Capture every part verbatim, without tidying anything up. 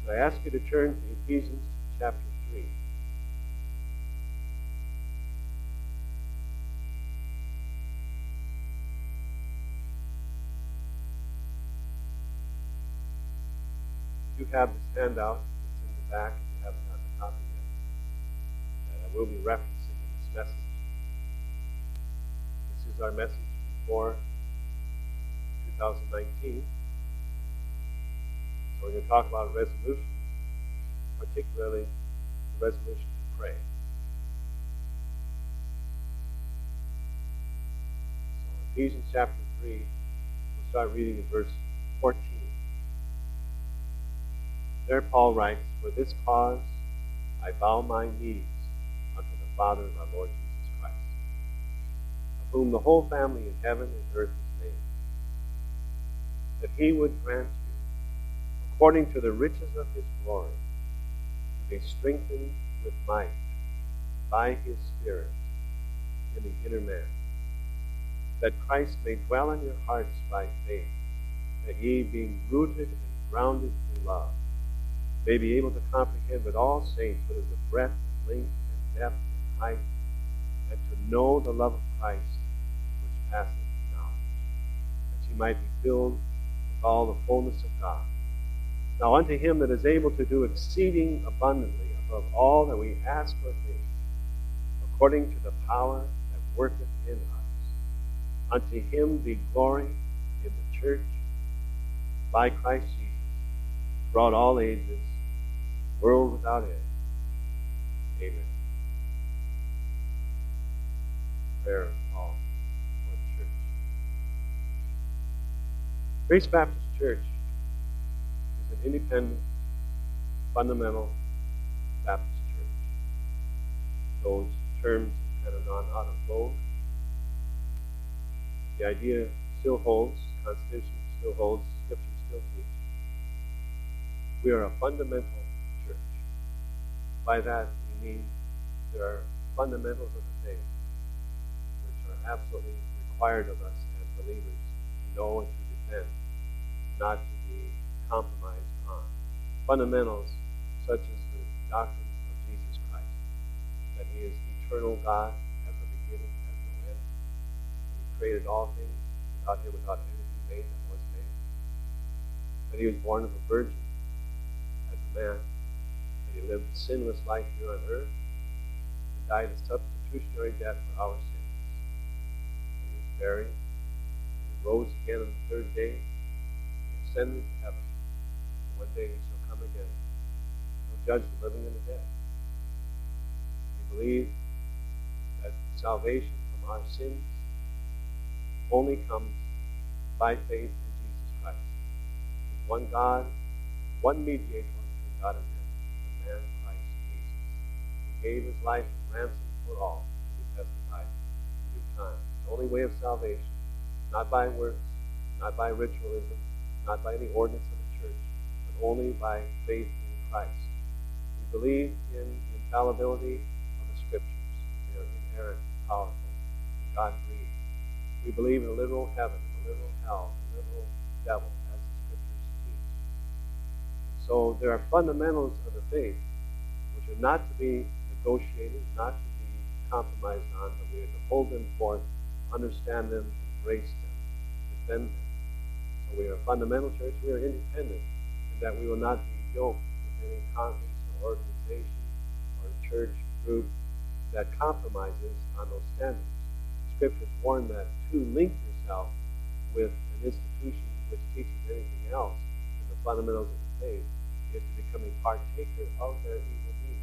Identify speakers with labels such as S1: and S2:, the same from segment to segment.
S1: I ask you to turn to Ephesians chapter three. You have this handout. It's in the back if you haven't gotten a copy yet. And I will be referencing in this message. This is our message before two thousand nineteen. So we're going to talk about resolutions, particularly the resolution to pray. So Ephesians chapter three, we'll start reading in verse fourteen. There Paul writes, "For this cause I bow my knees unto the Father of our Lord Jesus Christ, of whom the whole family in heaven and earth is named, that he would grant you, according to the riches of his glory, to be strengthened with might by his Spirit in the inner man, that Christ may dwell in your hearts by faith, that ye, being rooted and grounded in love, may be able to comprehend with all saints what is the breadth and length and depth and height, and to know the love of Christ which passeth knowledge, that ye might be filled with all the fullness of God. Now unto him that is able to do exceeding abundantly above all that we ask or think, according to the power that worketh in us, unto him be glory in the church by Christ Jesus, throughout all ages, world without end. Amen." Prayer of Paul for the church. Grace Baptist Church is an independent, fundamental Baptist church. Those terms have kind of gone out of vogue. The idea still holds, the Constitution still holds, Scripture still teaches. We are a fundamental church. By that we mean there are fundamentals of the faith which are absolutely required of us as believers to know and to defend, not to be compromised on. Fundamentals such as the doctrines of Jesus Christ, that he is eternal God, has a beginning, has no end. He created all things, without him, without anything made that was made. That he was born of a virgin, man, that he lived a sinless life here on earth and died a substitutionary death for our sins. He was buried, and he rose again on the third day, and ascended to heaven. One day he shall come again, and he'll judge the living and the dead. We believe that salvation from our sins only comes by faith in Jesus Christ. There's one God, one mediator, God and man, the man Christ Jesus, who gave his life a ransom for all, to be testified in due time. The only way of salvation, not by works, not by ritualism, not by any ordinance of the church, but only by faith in Christ. We believe in the infallibility of the Scriptures. They are inerrant, powerful, and God-breathed. We believe in a literal heaven, and a literal hell, and a literal devil, as the Scriptures teach. So there are fundamentals of the faith which are not to be negotiated, not to be compromised on, but we are to hold them forth, understand them, embrace them, defend them. So we are a fundamental church. We are independent in that we will not be yoked with any conference or organization or church group that compromises on those standards. Scriptures warn that to link yourself with an institution which teaches anything else in the fundamentals of the faith is to become a partaker of their evil deeds.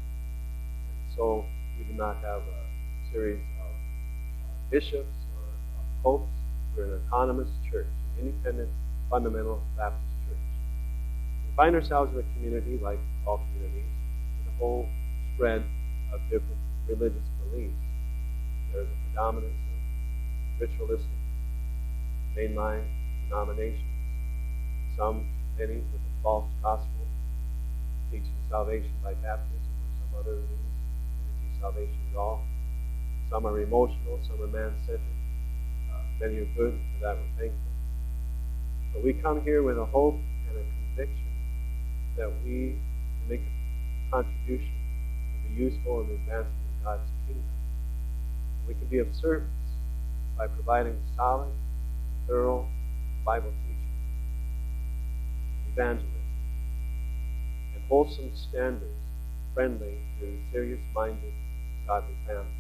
S1: And so we do not have a series of uh, bishops or uh, popes. We're an autonomous church, an independent, fundamental Baptist church. We find ourselves in a community, like all communities, with a whole spread of different religious beliefs. There's a predominance of ritualistic, mainline denominations. Some, many, with a false gospel, teaching salvation by baptism or some other means to teach salvation at all. Some are emotional, some are man-centered. Uh, many are good, and for that we're thankful. But we come here with a hope and a conviction that we can make a contribution and be useful in the advancement of God's kingdom. We can be of service by providing solid, thorough Bible teaching, evangelism, and wholesome standards friendly to serious-minded, godly families.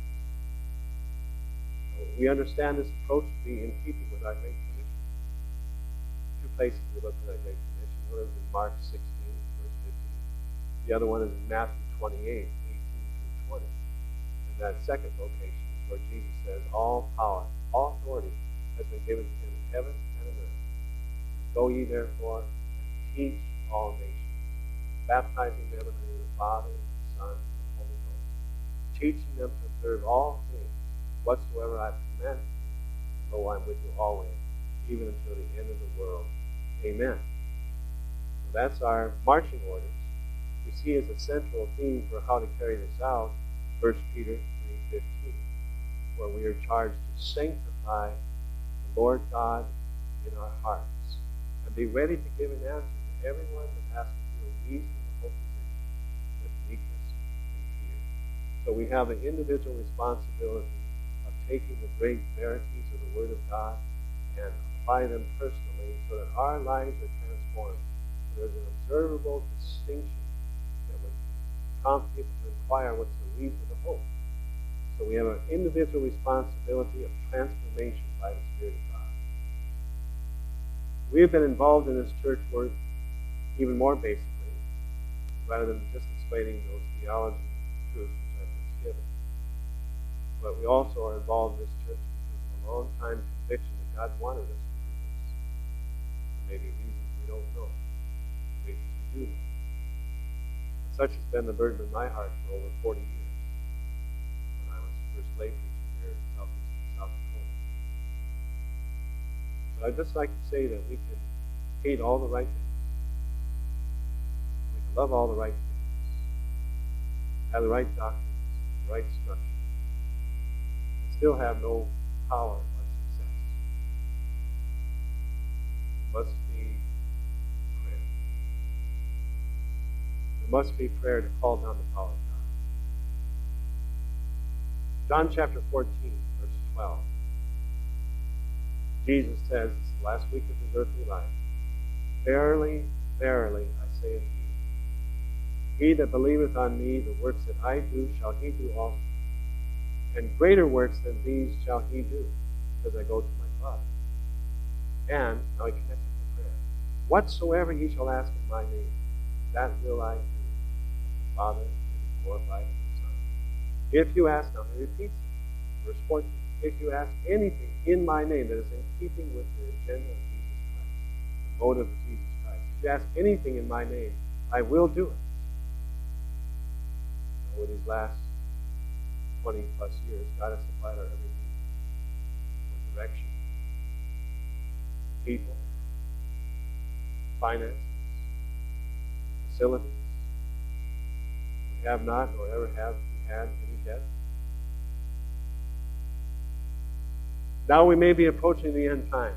S1: So we understand this approach to be in keeping with our Great Commission. Two places we look at our Great Commission. One is in Mark sixteen, verse fifteen. The other one is in Matthew twenty-eight, eighteen through twenty. And that second location is where Jesus says, all power, all authority has been given to him in heaven and on earth. Go ye therefore and teach all nations, baptizing them in the name of the Father, and the Son, and the Holy Ghost, teaching them to observe all things whatsoever I have commanded you. And lo, I am with you always, even until the end of the world. Amen. So that's our marching orders. We see as a central theme for how to carry this out, First Peter three fifteen, where we are charged to sanctify the Lord God in our hearts and be ready to give an answer to everyone that asks you a reasonable position with meekness and fear. So we have an individual responsibility of taking the great verities of the Word of God and apply them personally so that our lives are transformed. So there's an observable distinction that would prompt people to inquire what's the reason of the hope. So we have an individual responsibility of transformation by the Spirit of God. We have been involved in this church work even more basically, rather than just explaining those theology truths which I've just given. But we also are involved in this church because of a long-time conviction that God wanted us to do this. There may be reasons we don't know, reasons we do know. But such has been the burden in my heart for over forty years when I was first lay preacher here in southeastern South Dakota. But I'd just like to say that we can hate all the right things. We can love all the right things. Have the right doctrines, the right structure. Still have no power or success. There must be prayer. There must be prayer to call down the power of God. John chapter fourteen, verse twelve. Jesus says, this is the last week of his earthly life, verily, verily, I say unto you, he that believeth on me, the works that I do shall he do also. And greater works than these shall he do, because I go to my Father. And, now he connects it to prayer. Whatsoever ye shall ask in my name, that will I do, that the Father may be glorified in the Son. If you ask, now he repeats it, verse fourteen, if you ask anything in my name that is in keeping with the agenda of Jesus Christ, the motive of Jesus Christ, if you ask anything in my name, I will do it. Over these last twenty plus years, God has supplied our every need for direction, people, finances, facilities. We have not nor ever have we had any debt. Now we may be approaching the end times.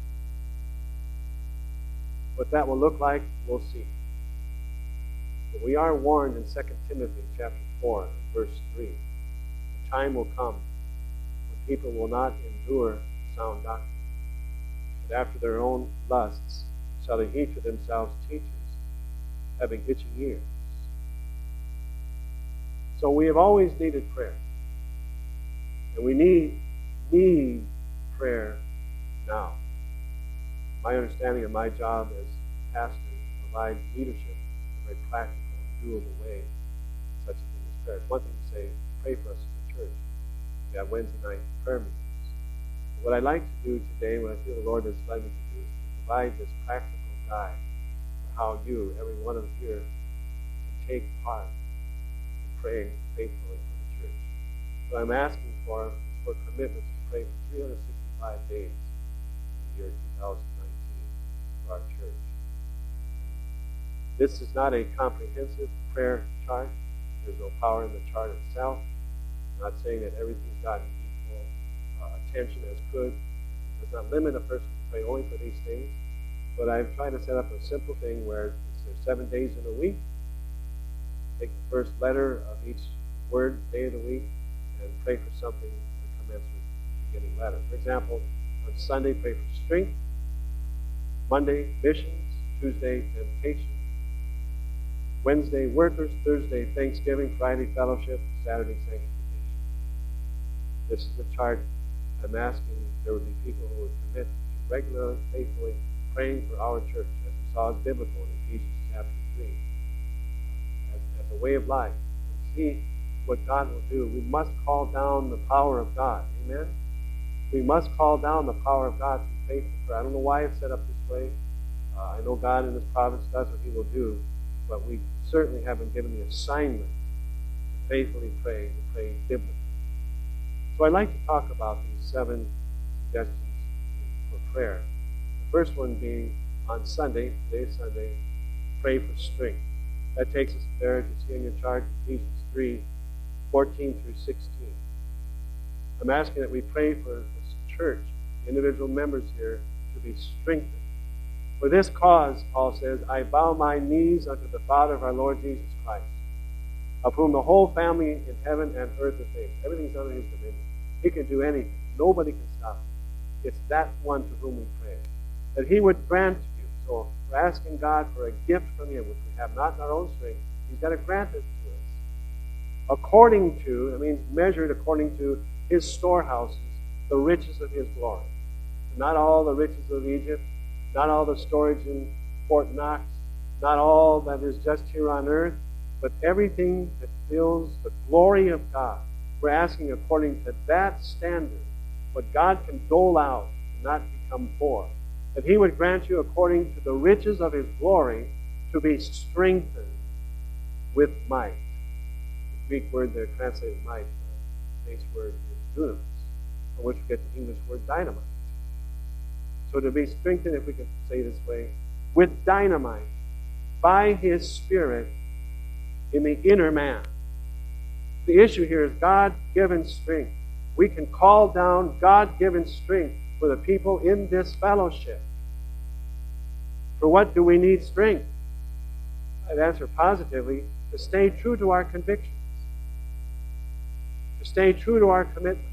S1: What that will look like, we'll see. But we are warned in Second Timothy chapter four, verse three. Time will come when people will not endure sound doctrine, but after their own lusts shall they heap to themselves teachers, having itching ears. So we have always needed prayer. And we need, need prayer now. My understanding of my job as pastor is to provide leadership in a very practical and doable way. Such a thing as prayer. It's one thing to say, pray for us as a church. We have Wednesday night prayer meetings. But what I'd like to do today, what I feel the Lord has led me to do, is to provide this practical guide for how you, every one of us here, can take part in praying faithfully for the church. So I'm asking for, for commitments to pray for three hundred sixty-five days in the year two thousand nineteen for our church. This is not a comprehensive prayer chart. There's no power in the chart itself. I'm not saying that everything's gotten equal uh, attention as could. It does not limit a person to pray only for these things. But I've tried to set up a simple thing where it's There's seven days in a week. Take the first letter of each word, day of the week, and pray for something that commences with the beginning letter. For example, on Sunday, pray for strength. Monday, missions. Tuesday, temptation. Wednesday, workers. Thursday, Thanksgiving. Friday, fellowship. Saturday, sanctification. This is the chart. I'm asking there would be people who would commit to regularly, faithfully praying for our church, as we saw as biblical in Ephesians chapter three, as, as a way of life. And see what God will do. We must call down the power of God. Amen? We must call down the power of God through faithful prayer. I don't know why it's set up this way. Uh, I know God in His providence does what He will do, but we certainly have been given the assignment to faithfully pray, to pray biblically. So I'd like to talk about these seven suggestions for prayer. The first one being on Sunday, today is Sunday, pray for strength. That takes us there, as you see on your chart, Ephesians three, fourteen through sixteen. I'm asking that we pray for this church, the individual members here, to be strengthened. For this cause, Paul says, I bow my knees unto the Father of our Lord Jesus Christ, of whom the whole family in heaven and earth is named. Everything's under His dominion. He can do anything. Nobody can stop Him. It's that one to whom we pray. That He would grant you. So we're asking God for a gift from Him, which we have not in our own strength. He's got to grant it to us. According to, that means measured according to His storehouses, the riches of His glory. Not all the riches of Egypt, not all the storage in Fort Knox, not all that is just here on earth, but everything that fills the glory of God. We're asking according to that standard, what God can dole out and not become poor, that He would grant you according to the riches of His glory to be strengthened with might. The Greek word there translated might, the base word is dunamis, from which we get the English word dynamite. So to be strengthened, if we can say it this way, with dynamite, by His Spirit in the inner man. The issue here is God-given strength. We can call down God-given strength for the people in this fellowship. For what do we need strength? I'd answer positively, to stay true to our convictions, to stay true to our commitments,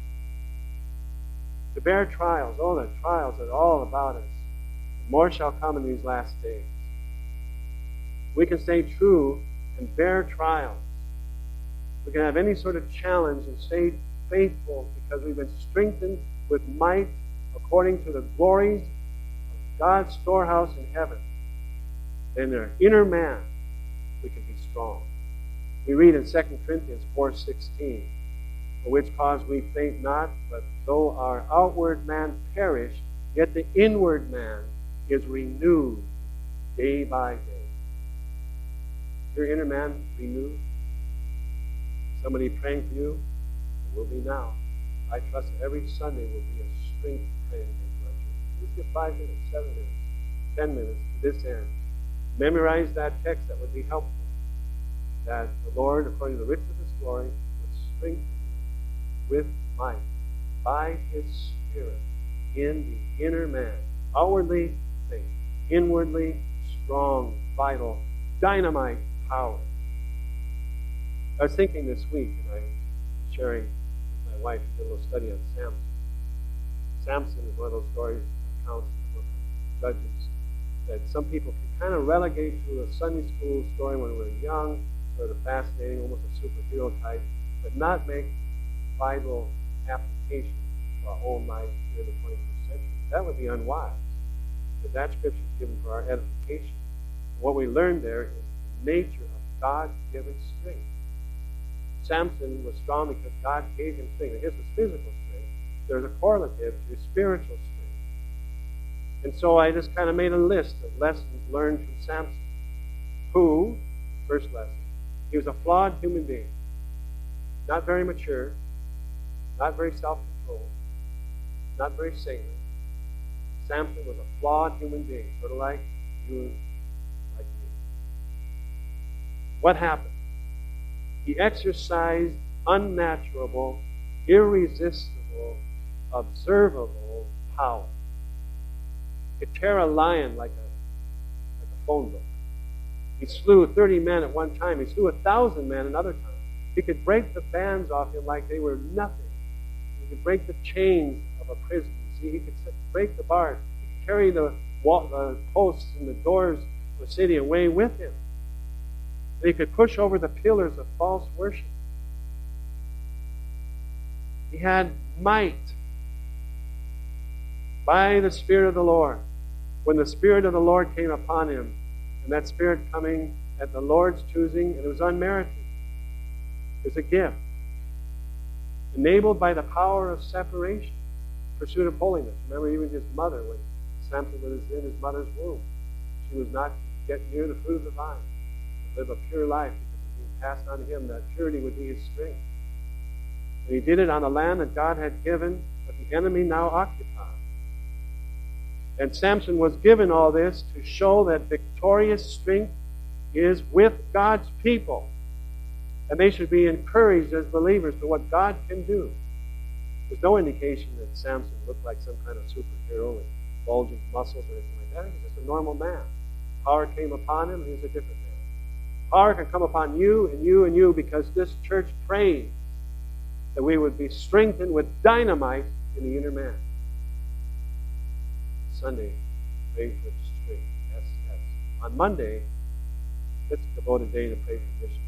S1: to bear trials. Oh, the trials are all about us. More shall come in these last days. We can stay true and bear trials. We can have any sort of challenge and stay faithful because we've been strengthened with might according to the glories of God's storehouse in heaven. In our inner man, we can be strong. We read in Second Corinthians four sixteen, for which cause we faint not, but though our outward man perish, yet the inward man is renewed day by day. Your inner man renewed? Somebody praying for you? It will be now. I trust that every Sunday will be a strength praying day for our church. Just give five minutes, seven minutes, ten minutes to this end. Memorize that text. That would be helpful. That the Lord, according to the riches of His glory, would strengthen you with might by His Spirit in the inner man. Outwardly, faith. Inwardly, strong, vital, dynamite power. I was thinking this week, and I was sharing with my wife, we did a little study on Samson. Samson is one of those stories, accounts in the book of Judges, that some people can kind of relegate to a Sunday school story when we're young, sort of fascinating, almost a superhero type, but not make Bible application to our own life here in the twenty-first century. That would be unwise. But that scripture is given for our edification. What we learn there is the nature of God-given strength. Samson was strong because God gave him strength. And here's his physical strength. There's a correlative to his spiritual strength. And so I just kind of made a list of lessons learned from Samson, who, first lesson, he was a flawed human being. Not very mature, not very self-controlled, not very saintly. Samson was a flawed human being, sort of like you and like me. What happened? He exercised unnatural, irresistible, observable power. He could tear a lion like a, like a phone book. He slew thirty men at one time. He slew a thousand men another time. He could break the bands off him like they were nothing. He could break the chains of a prison. See, he could break the bars. He could carry the, wall, the posts and the doors of the city away with him. He could push over the pillars of false worship. He had might by the Spirit of the Lord. When the Spirit of the Lord came upon him, and that Spirit coming at the Lord's choosing, and it was unmerited. It was a gift. Enabled by the power of separation, pursuit of holiness. Remember, even his mother, when Samson was in his mother's womb, she was not to get near the fruit of the vine, to live a pure life, because it was being passed on to him. That purity would be his strength. And he did it on the land that God had given, but the enemy now occupied. And Samson was given all this to show that victorious strength is with God's people. And they should be encouraged as believers to what God can do. There's no indication that Samson looked like some kind of superhero with bulging muscles or anything like that. He was just a normal man. Power came upon him, he was a different man. Power can come upon you and you and you because this church prayed that we would be strengthened with dynamite in the inner man. Sunday, pray for strength. Yes, yes. On Monday, let's devote a day to pray for missions.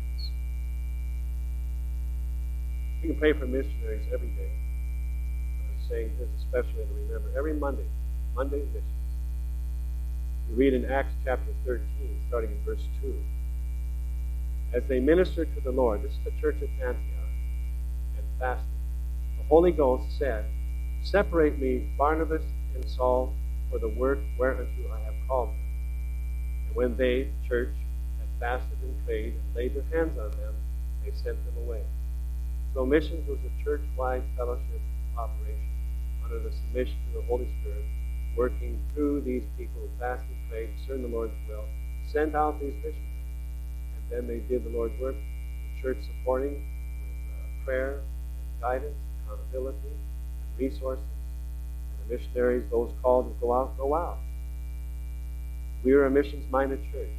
S1: You can pray for missionaries every day. I'm saying this especially to remember. Every Monday, Monday missions. We read in Acts chapter thirteen, starting in verse two. As they ministered to the Lord, this is the church of Antioch, and fasted, the Holy Ghost said, "Separate me, Barnabas and Saul, for the work whereunto I have called them." And when they, the church, had fasted and prayed and laid their hands on them, they sent them away. So missions was a church-wide fellowship operation under the submission to the Holy Spirit, working through these people who fasted, prayed, discerned the Lord's will, sent out these missionaries. And then they did the Lord's work, the church supporting with uh, prayer and guidance, accountability, and resources. And the missionaries, those called to go out, go out. We are a missions-minded church.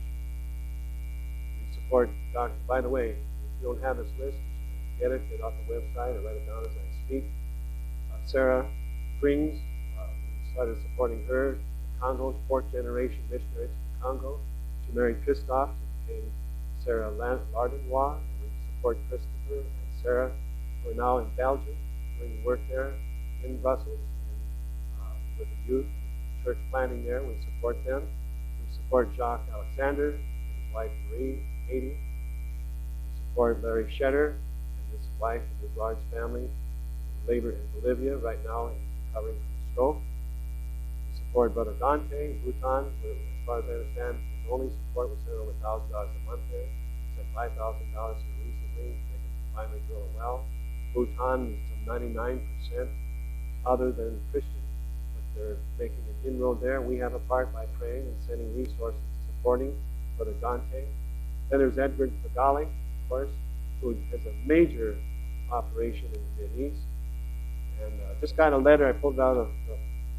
S1: We support Doctor By the way, if you don't have this list, get it, get it off the website, or write it down as I speak. Uh, Sarah Springs, uh, we started supporting her. The Congo, fourth generation missionary to the Congo. She married Christophe, she became Sarah Lardenois, and we support Christopher and Sarah, who are now in Belgium, doing work there in Brussels, and uh, with the youth, church planting there. We support them. We support Jacques Alexander and his wife Marie, Haiti. We support Larry Shetter his wife and his large family labor in Bolivia. Right now he's recovering from a stroke. We support Brother Dante in Bhutan. As far as I understand, his only support was sent over one thousand dollars a month there. We sent five thousand dollars here recently. They can finally drill a well. Bhutan is some ninety-nine percent other than Christian, but they're making an inroad there. We have a part by praying and sending resources supporting Brother Dante. Then there's Edward Pagali, of course, who has a major operation in the Mideast. And uh, just got a letter, I pulled it out of the,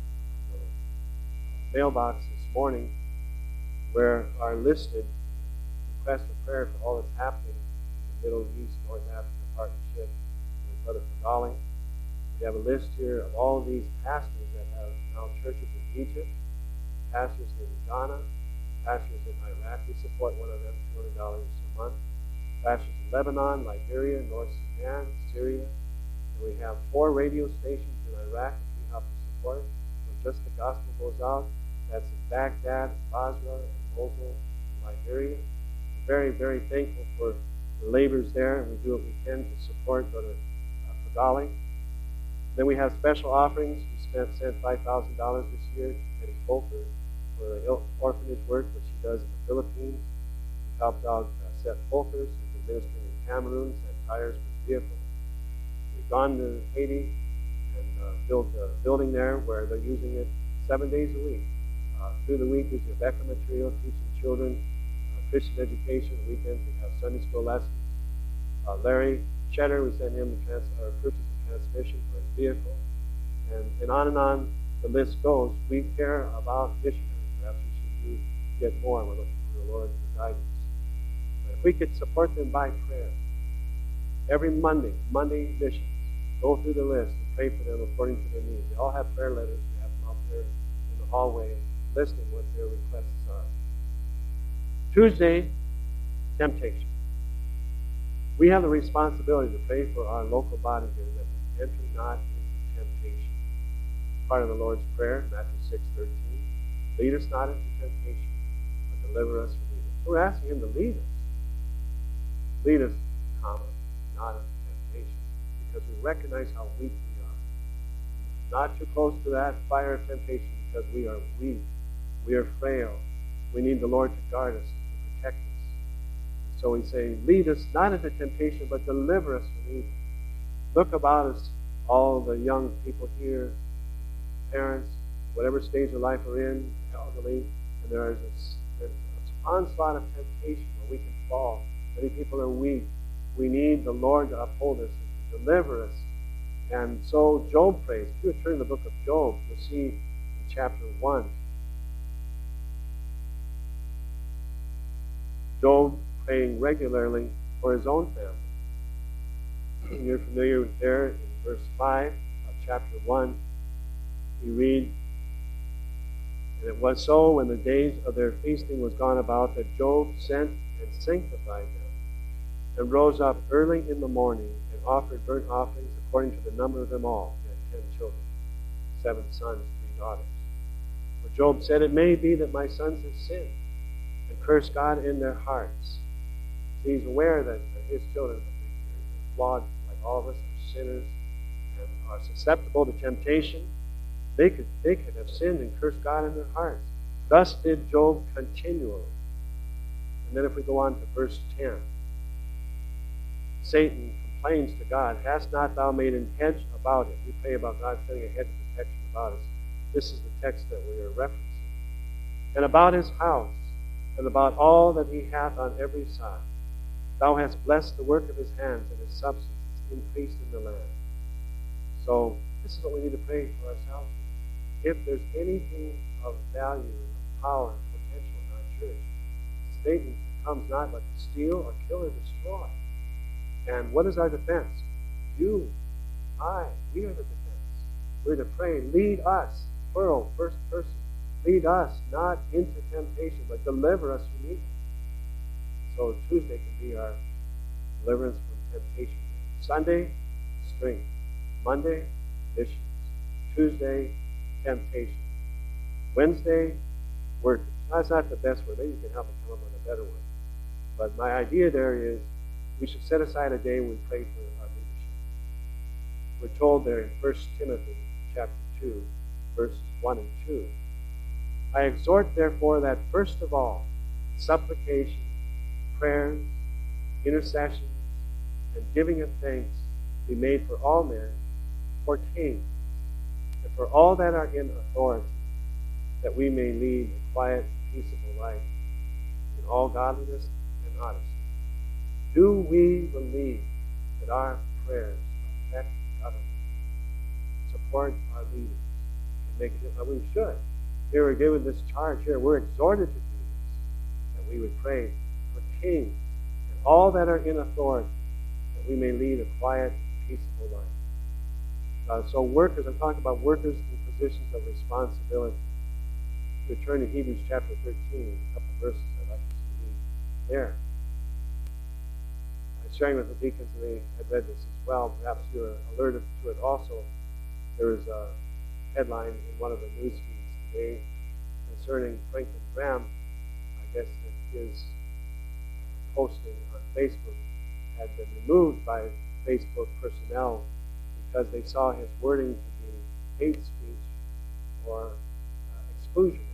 S1: the mailbox this morning, where are listed requests for prayer for all that's happening in the Middle East, North Africa Partnership with Brother Pagali. We have a list here of all of these pastors that have now churches in Egypt, pastors in Ghana, pastors in Iraq. We support one of them, two hundred dollars a month. Pastors in Lebanon, Liberia, North Sudan, Syria. And we have four radio stations in Iraq which we help to support. So just the gospel goes out. That's in Baghdad, Basra, and Mosul, and Liberia. We're very, very thankful for the labors there, and we do what we can to support Brother uh, Pagali. Then we have special offerings. We spent, sent five thousand dollars this year to Betty Folker for the orphanage work that she does in the Philippines. We helped out uh, Seth Folker, ministering in Cameroon, sent tires for his vehicle. We've gone to Haiti and uh, built a building there where they're using it seven days a week. Uh, through the week, there's Rebecca material, teaching children uh, Christian education. Weekends, we have Sunday school lessons. Uh, Larry Cheddar, we sent him a trans- or purchase a transmission for his vehicle. And, and on and on the list goes. We care about missionaries. Perhaps we should do, get more. We're looking for the Lord for guidance. If we could support them by prayer. Every Monday, Monday missions, go through the list and pray for them according to their needs. They all have prayer letters. We have them out there in the hallway listing what their requests are. Tuesday, temptation. We have the responsibility to pray for our local body here that we enter not into temptation. Part of the Lord's Prayer, Matthew six thirteen. Lead us not into temptation, but deliver us from evil. So we're asking Him to lead us. Lead us, comma, not into temptation, because we recognize how weak we are. Not too close to that fire of temptation because we are weak. We are frail. We need the Lord to guard us and to protect us. So we say, lead us not into temptation, but deliver us from evil. Look about us, all the young people here, parents, whatever stage of life we're in, elderly, and there is a, there's an onslaught of temptation where we can fall. Many people are weak. We need the Lord to uphold us and to deliver us. And so Job prays. If you would turn to the book of Job, you'll see in chapter one. Job praying regularly for his own family. You're familiar with there in verse five of chapter one. We read, and it was so when the days of their feasting was gone about that Job sent and sanctified them, and rose up early in the morning and offered burnt offerings according to the number of them all. He had ten children, seven sons, three daughters. For Job said, it may be that my sons have sinned and cursed God in their hearts. So he's aware that his children are flawed like all of us, are sinners, and are susceptible to temptation. They could, they could have sinned and cursed God in their hearts. Thus did Job continually. And then if we go on to verse ten, Satan complains to God, hast not thou made an hedge about it? We pray about God setting a hedge of protection about us. This is the text that we are referencing. And about his house, and about all that he hath on every side. Thou hast blessed the work of his hands, and his substance is increased in the land. So this is what we need to pray for ourselves. If there's anything of value and power and potential in our church, Satan comes not but to steal or kill or destroy. And what is our defense? You, I, we are the defense. We're to pray, lead us, plural, first person, lead us not into temptation, but deliver us from evil. So Tuesday can be our deliverance from temptation. Sunday, strength. Monday, missions. Tuesday, temptation. Wednesday, workers. That's not the best word. Maybe you can help me come up with a better word. But my idea there is we should set aside a day when we pray for our leadership. We're told there in First Timothy chapter two, verses one and two. I exhort therefore that first of all, supplication, prayers, intercessions, and giving of thanks be made for all men, for kings, and for all that are in authority, that we may lead a quiet and peaceable life in all godliness and honesty. Do we believe that our prayers affect government, support our leaders, and make a difference? We should. Here we're given this charge here. We're exhorted to do this, that we would pray for kings and all that are in authority, that we may lead a quiet and peaceable life. Uh, so workers, I'm talking about workers in positions of responsibility. We turn to Hebrews chapter thirteen, a couple verses I'd like to read there. I was sharing with the deacons, and they had read this as well. Perhaps you were alerted to it also. There was a headline in one of the news feeds today concerning Franklin Graham. I guess that his posting on Facebook had been removed by Facebook personnel because they saw his wording to be hate speech or uh, exclusionary.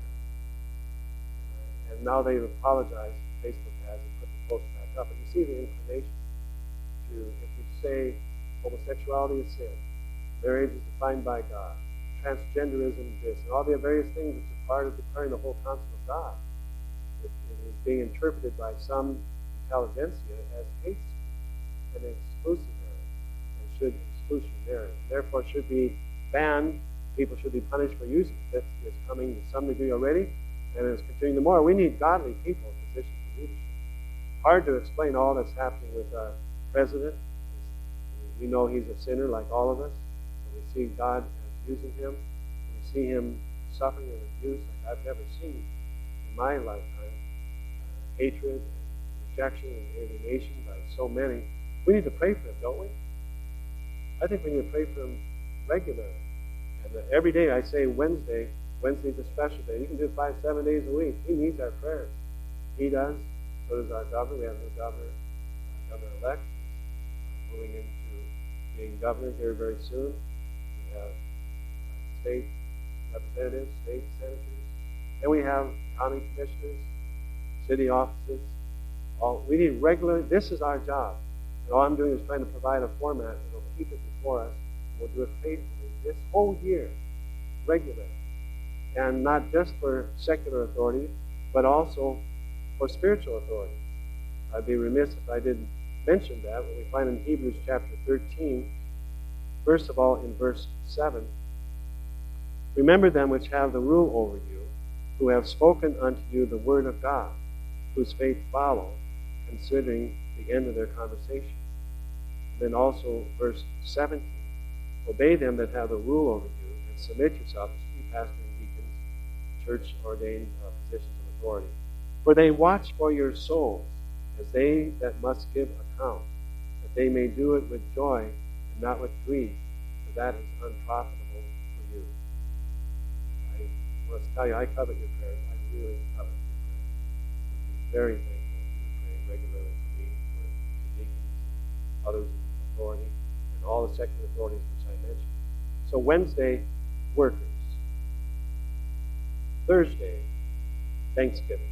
S1: And now they've apologized, Facebook has, and put the post back up. And you see the inclination to, if you say homosexuality is sin, marriage is defined by God, transgenderism this, and all the various things which are part of declaring the whole counsel of God, it, it is being interpreted by some intelligentsia as hate speech and exclusionary, and should exclusionary, and therefore should be banned. People should be punished for using it. That is coming to some degree already, and is continuing to more. We need godly people in positions of leadership. hard to explain all that's happening with our president. We know he's a sinner like all of us. And we see God as using him. We see him suffering and abuse like I've never seen in my lifetime. Uh, hatred and rejection and alienation by so many. We need to pray for him, don't we? I think we need to pray for him regularly. And uh, every day I say Wednesday, Wednesday's a special day. You can do it five, seven days a week. He needs our prayers. He does. So does our governor. We have a new governor, uh, governor-elect, uh, moving into being governor here very soon. We have uh, state representatives, state senators, and we have county commissioners, city offices. All we need regular. This is our job. And all I'm doing is trying to provide a format that will keep it before us. And we'll do it faithfully this whole year, regularly, and not just for secular authority, but also for spiritual authority. I'd be remiss if I didn't mention that when we find in Hebrews chapter thirteen, first of all in verse seven, remember them which have the rule over you, who have spoken unto you the word of God, whose faith follow, considering the end of their conversation. And then also verse seventeen, obey them that have the rule over you, and submit yourself as chief pastor and deacons, church-ordained uh, positions of authority. For they watch for your souls, as they that must give account, that they may do it with joy and not with grief, for that is unprofitable for you. I want to tell you, I covet your prayers. I really covet your prayers. I'm very thankful for you praying regularly for me, for the deacons, others in authority, and all the secular authorities which I mentioned. So Wednesday, workers. Thursday, Thanksgiving.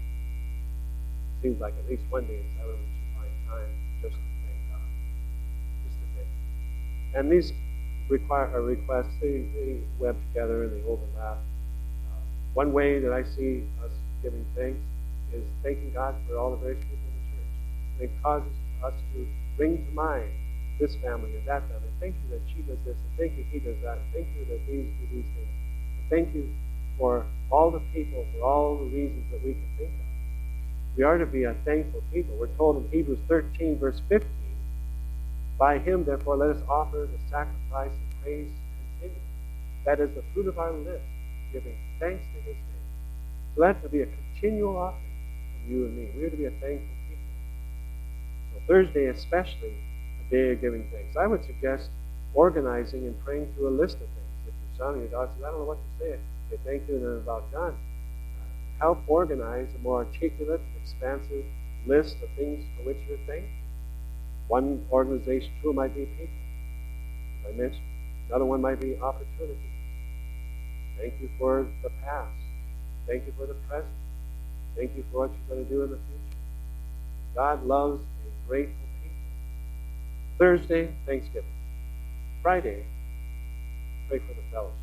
S1: Seems like at least one day in seven we should find time just to thank God. Just to thank Him. And these require a requests, they, they web together and they overlap. Uh, one way that I see us giving thanks is thanking God for all the various people in the church. And it causes us to bring to mind this family and that family. Thank you that she does this, and thank you he does that, and thank you that these do these things. And thank you for all the people, for all the reasons that we can think of. We are to be a thankful people. We're told in Hebrews thirteen, verse fifteen, by him, therefore, let us offer the sacrifice of praise continually. That is the fruit of our lips, giving thanks to his name. So that to be a continual offering from you and me. We are to be a thankful people. So Thursday especially, a day of giving thanks. I would suggest organizing and praying through a list of things. If your son or your daughter says, I don't know what to say, say thank you and then about done. Help organize a more articulate and expansive list of things for which you're thankful. One organization tool might be people, as I mentioned. Another one might be opportunities. Thank you for the past. Thank you for the present. Thank you for what you're going to do in the future. God loves a grateful people. Thursday, Thanksgiving. Friday, pray for the fellowship.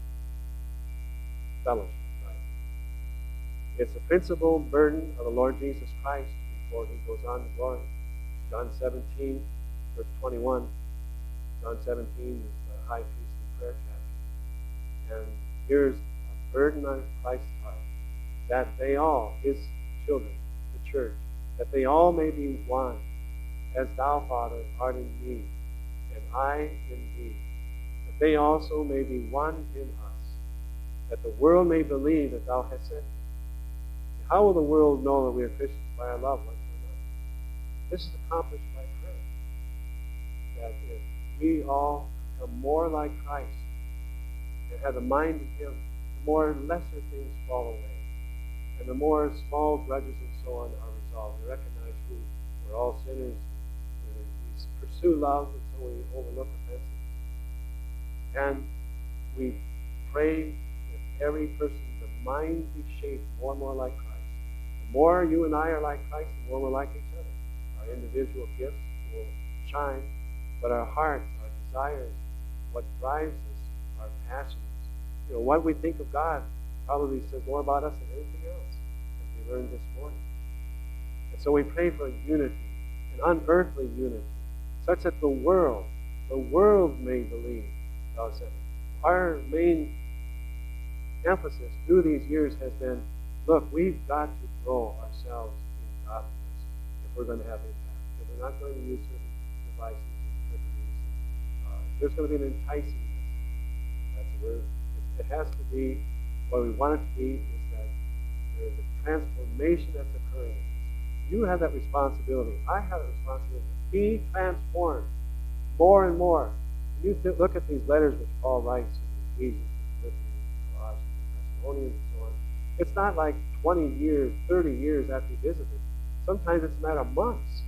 S1: Fellowship. It's the principal burden of the Lord Jesus Christ before he goes on to glory. John seventeen, verse twenty-one. John seventeen is the high priestly prayer chapter. And here's a burden on Christ's heart, that they all, his children, the church, that they all may be one, as thou, Father, art in me, and I in thee, that they also may be one in us, that the world may believe that thou hast sent me. How will the world know that we are Christians? By our love one to another. This is accomplished by prayer. That if we all become more like Christ and have the mind of him, the more lesser things fall away. And the more small grudges and so on are resolved. We recognize who we're all sinners. We pursue love, and so we overlook offenses. And we pray that every person, the mind be shaped more and more like Christ. The more you and I are like Christ, the more we're like each other. Our individual gifts will shine, but our hearts, our desires, what drives us, our passions, you know, what we think of God probably says more about us than anything else, as we learned this morning. And so we pray for unity, an unearthly unity, such that the world, the world may believe thou sent me. Our main emphasis through these years has been, look, we've got to grow ourselves in godliness. we're going to have impact. That we're not going to use certain devices and trickeries. Uh, there's going to be an enticing. That's the word. It, it has to be, what we want it to be is that there's a transformation that's occurring. You have that responsibility. I have the responsibility to be transformed more and more. You th- look at these letters which Paul writes in Ephesians, Philippians, Colossians, Thessalonians, and so on. It's not like twenty years, thirty years after he visited. Sometimes it's a matter of months,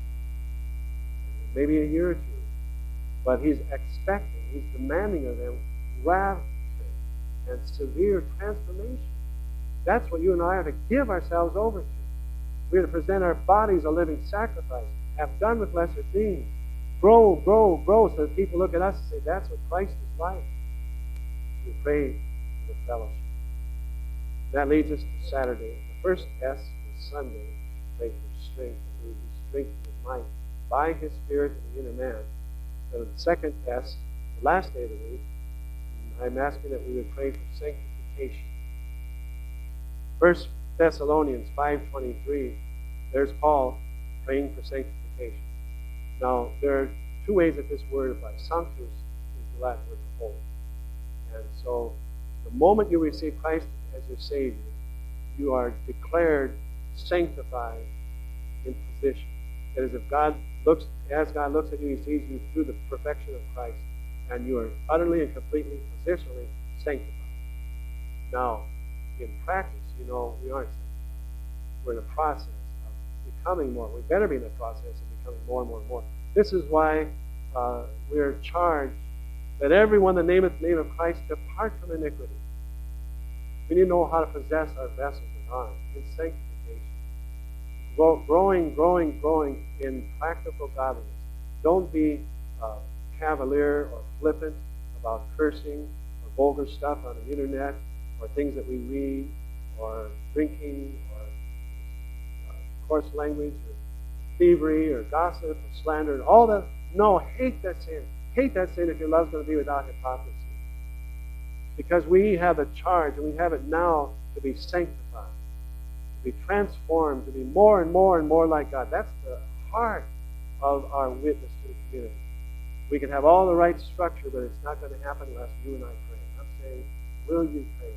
S1: maybe a year or two. But he's expecting, he's demanding of them radical and severe transformation. That's what you and I are to give ourselves over to. We're to present our bodies a living sacrifice, have done with lesser things. Grow, grow, grow, so that people look at us and say, that's what Christ is like. We pray for the fellowship. That leads us to Saturday. The first S is Sunday. Pray for strength, that we would be strengthened in might by His Spirit in the inner man. So the second S, the last day of the week, I'm asking that we would pray for sanctification. First Thessalonians five twenty-three, there's Paul praying for sanctification. Now, there are two ways that this word applies. Sanctus is the Latin word for holy. And so, the moment you receive Christ as your Savior, you are declared sanctified in position. That is, if God looks, as God looks at you, He sees you through the perfection of Christ, and you are utterly and completely, positionally sanctified. Now, in practice, you know, we aren't sanctified. We're in a process of becoming more. We better be in the process of becoming more and more and more. This is why uh, we're charged that everyone that nameth the name of Christ depart from iniquity. We need to know how to possess our vessels with honor in sanctification. Grow, growing, growing, growing in practical godliness. Don't be uh, cavalier or flippant about cursing or vulgar stuff on the internet or things that we read or drinking or uh, coarse language or thievery or gossip or slander and all that. No, hate that sin. Hate that sin if your love's going to be without hypocrisy. Because we have a charge, and we have it now, to be sanctified, to be transformed, to be more and more and more like God. That's the heart of our witness to the community. We can have all the right structure, but it's not going to happen unless you and I pray. I'm saying, will you pray?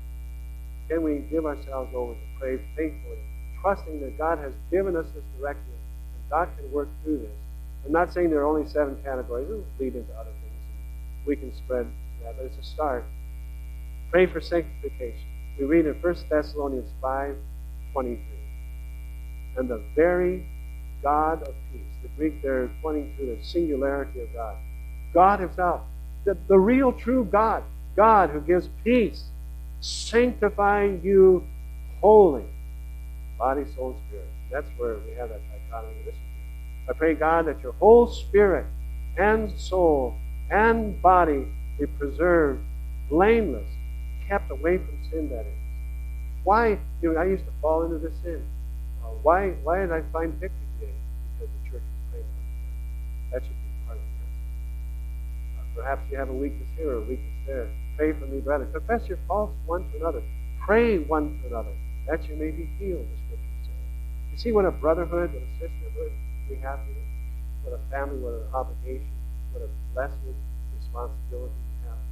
S1: Can we give ourselves over to pray faithfully, trusting that God has given us this directive, and God can work through this? I'm not saying there are only seven categories. It'll lead into other things. And we can spread that, but it's a start. Pray for sanctification. We read in First Thessalonians five twenty-three. And the very God of peace. The Greek there is pointing to the singularity of God. God Himself. The, the real true God. God who gives peace. Sanctifying you wholly. Body, soul, and spirit. That's where we have that dichotomy. Listen to. I pray, God, that your whole spirit and soul and body be preserved blameless, kept away from sin, that is. Why, you know, I used to fall into this sin. Uh, why why did I find victory today? Because the church was praying for me. That should be part of the answer. Uh, perhaps you have a weakness here or a weakness there. Pray for me, brother. Confess your faults one to another. Pray one to another, that you may be healed, the Scriptures say. You see what a brotherhood, what a sisterhood we have here? What a family, what an obligation, what a blessed responsibility we have.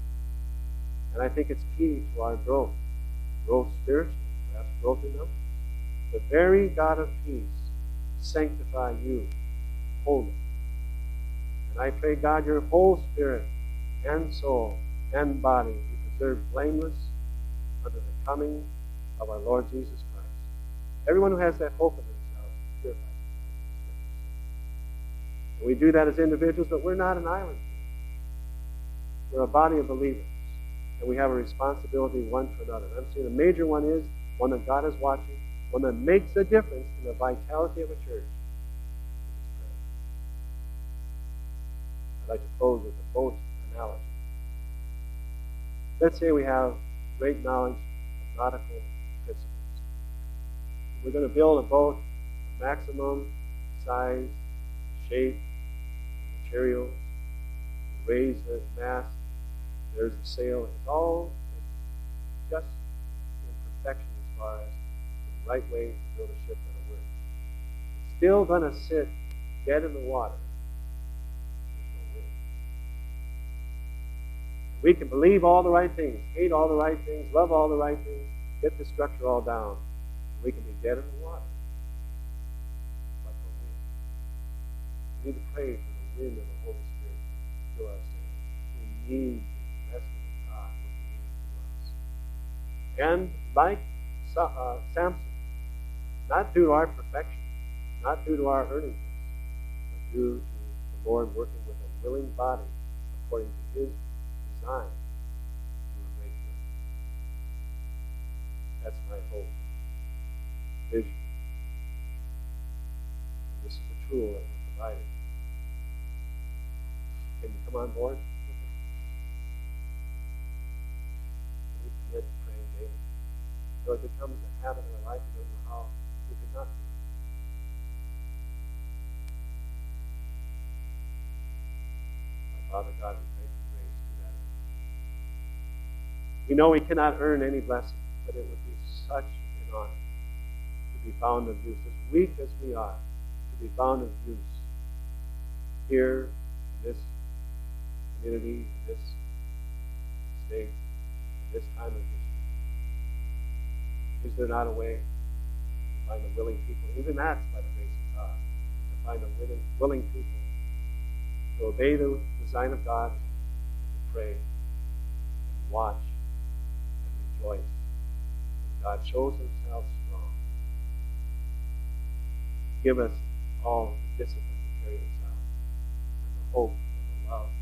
S1: And I think it's key to our growth. Growth spiritually, perhaps growth in numbers. The very God of peace sanctify you wholly. And I pray, God, your whole spirit and soul and body be preserved blameless unto the coming of our Lord Jesus Christ. Everyone who has that hope in themselves is purified. And we do that as individuals, but we're not an island here. We're a body of believers. And we have a responsibility one to another. And I'm saying the major one is one that God is watching, one that makes a difference in the vitality of a church. I'd like to close with a boat analogy. Let's say we have great knowledge of nautical principles. We're going to build a boat of maximum size, shape, materials, raise the mast. There's the sail. It's all just in perfection as far as the right way to build a ship that'll work. It's still going to sit dead in the water. There's no wind. We can believe all the right things, hate all the right things, love all the right things, get the structure all down. We can be dead in the water. But no wind. We need to pray for the wind of the Holy Spirit to fill our sails. We need the investment of God working into us. And like uh, Samson, not due to our perfection, not due to our earnings, but due to the Lord working with a willing body according to His design to do a great work. That's my hope, vision. And this is the tool that we're providing. Can you come on board? Can we commit to praying daily? So it becomes a habit in our life, we don't know how we could not do it. Father God, we pray for grace to that end. We know we cannot earn any blessing, but it would be such an honor to be found of use, as weak as we are, to be found of use here in this community, in this state, in this time of history. Is there not a way to find a willing people? Even that's by the grace of God, to find a willing, willing people to obey the design of God, and to pray, and watch, and rejoice. And God shows Himself strong. Give us all the discipline to carry this out, and the hope, and the love,